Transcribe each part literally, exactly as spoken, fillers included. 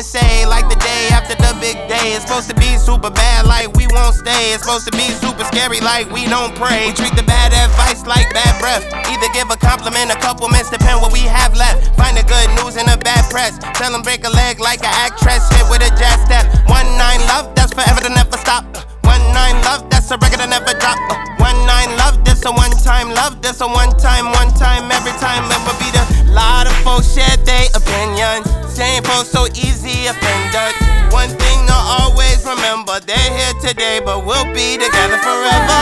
to say, like the day after the big day. It's supposed to be super bad, like we won't stay. It's supposed to be super scary, like we don't pray. We treat the bad advice like bad breath. Either give a compliment, a compliments, depend what we have left. Find the good news in a bad press. Tell them break a leg like an actress, hit with a jazz step. One nine love, that's forever to never stop. One nine love, that's a record that never drop. One nine love, this a one time love, this a one time, one time, every time. It will be the lot of folks share their opinions. Same folks so easy offenders. One thing to always remember, they're here today, but we'll be together forever.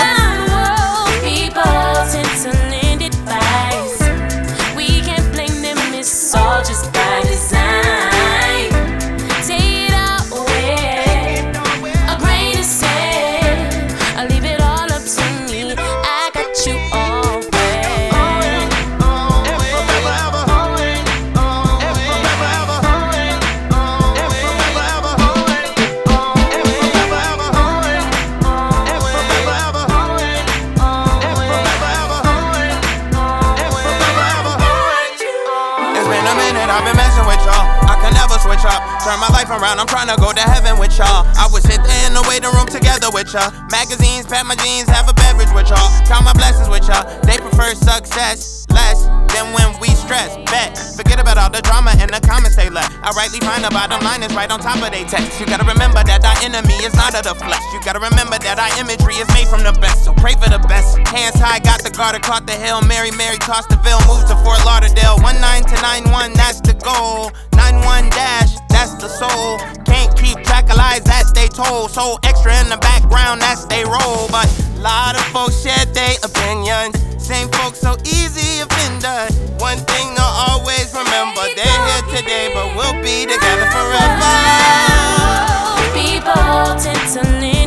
People tend to lend advice. We can't blame them, it's all just by design. Take it away, a grain of sand. I leave it all up to me. I got you always. I've been messing with y'all, I can never switch up. Turn my life around, I'm trying to go to heaven with y'all. I would sit there in the waiting room together with y'all. Magazines, pat my jeans, have a beverage with y'all. Count my blessings with y'all. They prefer success less than when we stress. Bet, forget about all the drama and the comments they left. I rightly find the bottom line is right on top of they text. You gotta remember that our enemy is not of the flesh. You gotta remember that our imagery is made from the best. So pray for the best. Hands high, got the garter, caught the hill. Mary, Mary, tossed the veil, moved to Fort Lauderdale. One nine to nine one, that's the goal. Nine one dash, that's the soul. Can't keep track of lies that they told. So extra in the background, that's they roll. But a lot of folks share their opinions. Same folks so easy offenders. One thing to always remember, they're here today, but we'll be together forever. People tend to live